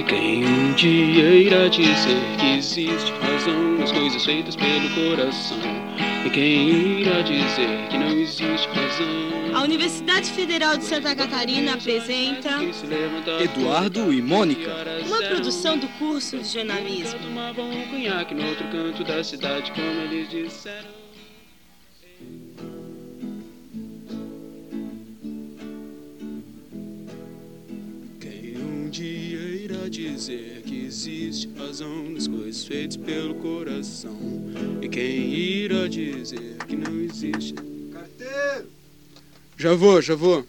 Quem um dia irá dizer que existe razão nas coisas feitas pelo coração? E quem irá dizer que não existe razão? A Universidade Federal de Santa Catarina apresenta Eduardo e Mônica, uma produção do curso de jornalismo. Tomavam um conhaque no outro canto da cidade, como eles disseram. Quem um dia irá dizer que existe razão nas coisas feitas pelo coração? E quem irá dizer que não existe? Carteiro! Já vou.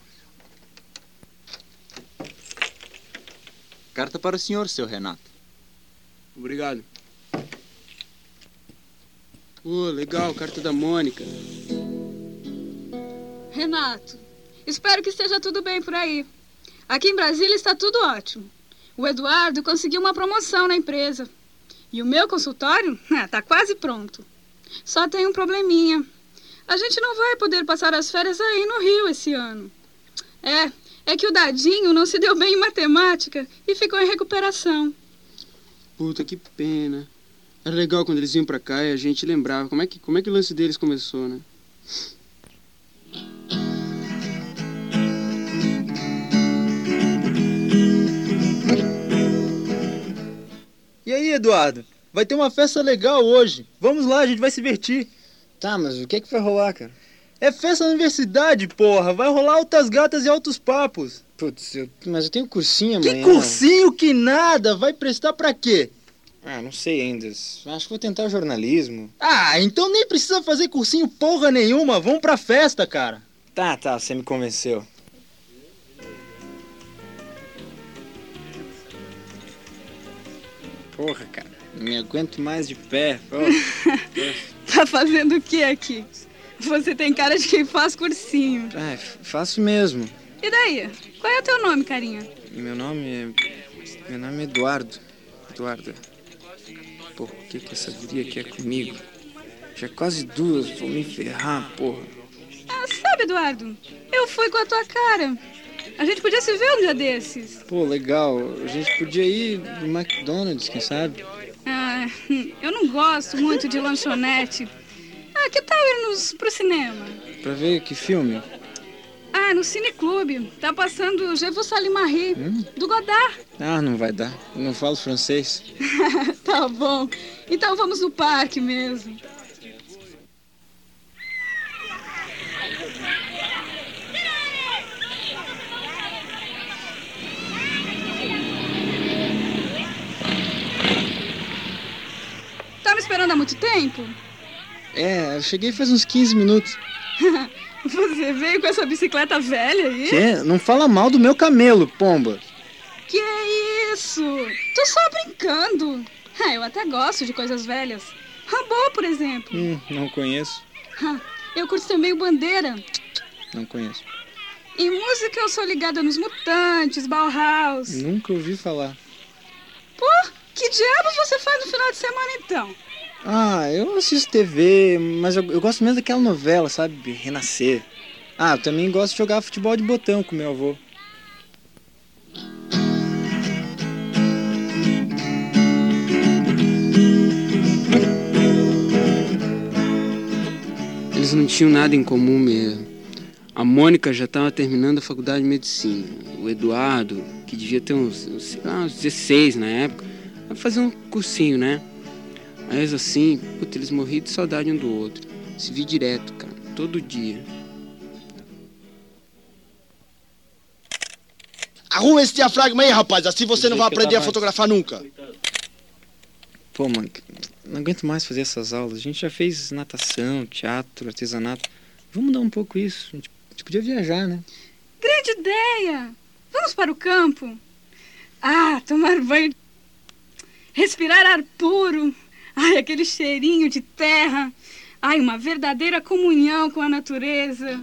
Carta para o senhor, seu Renato. Obrigado. Legal, carta da Mônica. Renato, espero que esteja tudo bem por aí. Aqui em Brasília está tudo ótimo. O Eduardo conseguiu uma promoção na empresa. E o meu consultório está quase pronto. Só tem um probleminha. A gente não vai poder passar as férias aí no Rio esse ano. É que o Dadinho não se deu bem em matemática e ficou em recuperação. Puta, que pena. Era legal quando eles iam pra cá e a gente lembrava como é que o lance deles começou, né? E aí, Eduardo? Vai ter uma festa legal hoje. Vamos lá, a gente vai se divertir. Tá, mas o que vai rolar, cara? É festa na universidade, porra. Vai rolar altas gatas e altos papos. Putz, mas eu tenho cursinho amanhã. Que cursinho que nada? Vai prestar pra quê? Ah, não sei ainda. Acho que vou tentar jornalismo. Ah, então nem precisa fazer cursinho porra nenhuma. Vamos pra festa, cara. Tá, você me convenceu. Porra, cara, não me aguento mais de pé. Tá fazendo o que aqui? Você tem cara de quem faz cursinho. Faço mesmo. E daí? Qual é o teu nome, carinha? Meu nome é Eduardo. Eduardo. Pô, o que essa guria quer comigo? Já é quase 2, vou me ferrar, porra. Sabe, Eduardo, eu fui com a tua cara. A gente podia se ver um dia desses. Pô, legal. A gente podia ir no McDonald's, quem sabe? Eu não gosto muito de lanchonete. Que tal irmos pro cinema? Pra ver que filme? No Cineclube. Tá passando Je vous salue Marie, do Godard. Não vai dar. Eu não falo francês. Tá bom. Então vamos no parque mesmo. Tá me esperando há muito tempo? Eu cheguei faz uns 15 minutos. Você veio com essa bicicleta velha aí? Quê? Não fala mal do meu camelo, pomba. Que é isso? Tô só brincando. Eu até gosto de coisas velhas. Rambo, por exemplo. Não conheço. Eu curto também o Bandeira. Não conheço. Em música eu sou ligada nos Mutantes, Bauhaus. Nunca ouvi falar. Pô, que diabos você faz no final de semana então? Eu assisto TV, mas eu gosto mesmo daquela novela, sabe? Renascer. Eu também gosto de jogar futebol de botão com meu avô. Eles não tinham nada em comum mesmo. A Mônica já estava terminando a faculdade de medicina. O Eduardo, que devia ter uns 16 na época, vai fazer um cursinho, né? Mas assim, eles morriam de saudade um do outro. Se vi direto, cara, todo dia. Arruma esse diafragma aí, rapaz, assim você não vai aprender a fotografar nunca. Pô, mano, não aguento mais fazer essas aulas. A gente já fez natação, teatro, artesanato. Vamos mudar um pouco isso. A gente podia viajar, né? Grande ideia! Vamos para o campo. Tomar banho. Respirar ar puro. Aquele cheirinho de terra. Uma verdadeira comunhão com a natureza.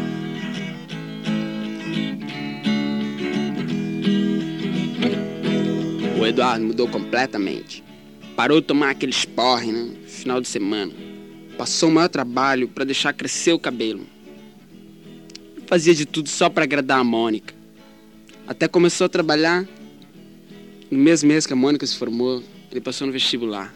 O Eduardo mudou completamente. Parou de tomar aqueles porre, né? No final de semana. Passou o maior trabalho para deixar crescer o cabelo. Fazia de tudo só para agradar a Mônica. Até começou a trabalhar No mesmo mês que a Mônica se formou, ele passou no vestibular.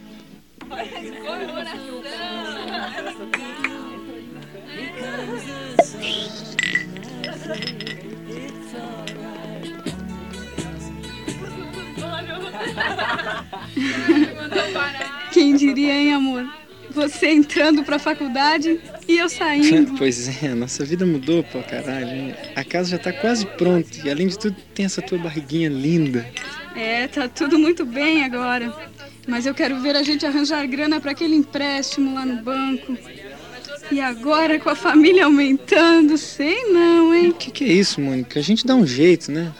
Quem diria, hein, amor? Você entrando pra faculdade e eu saindo. Pois é, a nossa vida mudou pra caralho, hein? A casa já tá quase pronta e, além de tudo, tem essa tua barriguinha linda. É, tá tudo muito bem agora. Mas eu quero ver a gente arranjar grana pra aquele empréstimo lá no banco. E agora, com a família aumentando, sei não, hein? O que é isso, Mônica? A gente dá um jeito, né?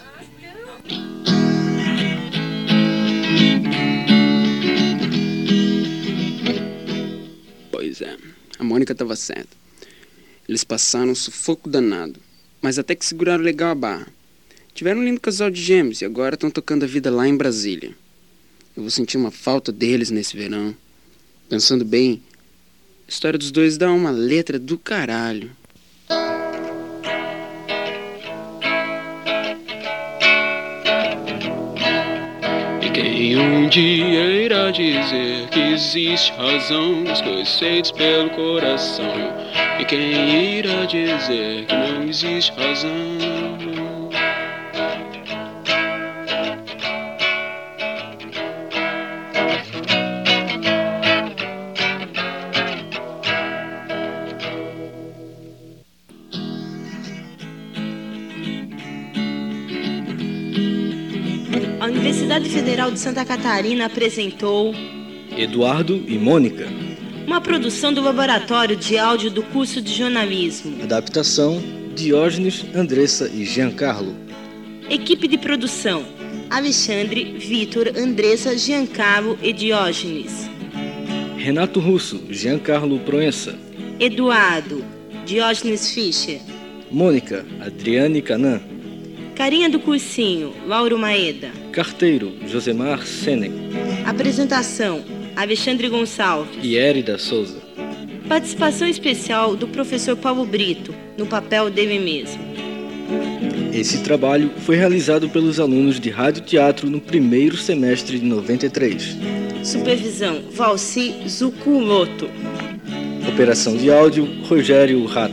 Pois é, a Mônica estava certa. Eles passaram um sufoco danado, mas até que seguraram legal a barra. Tiveram um lindo casal de gêmeos e agora estão tocando a vida lá em Brasília. Eu vou sentir uma falta deles nesse verão. Pensando bem, a história dos dois dá uma letra do caralho. Quem um dia irá dizer que existe razão nas coisas feitas pelo coração? E quem irá dizer que não existe razão? A Universidade Federal de Santa Catarina apresentou Eduardo e Mônica. uma produção do Laboratório de Áudio do curso de Jornalismo. Adaptação: Diógenes, Andressa e Giancarlo. Equipe de produção: Alexandre, Vitor, Andressa, Giancarlo e Diógenes. Renato Russo, Giancarlo Proença. Eduardo, Diógenes Fischer. Mônica, Adriane Canan. Carinha do cursinho, Lauro Maeda. Carteiro, Josemar Senen. Apresentação: Alexandre Gonçalves. E Érida Souza. Participação especial do professor Paulo Brito, no papel dele mesmo. Esse trabalho foi realizado pelos alunos de Rádio Teatro no primeiro semestre de 93. Supervisão: Valci Zuculoto. Operação de áudio, Rogério Rato.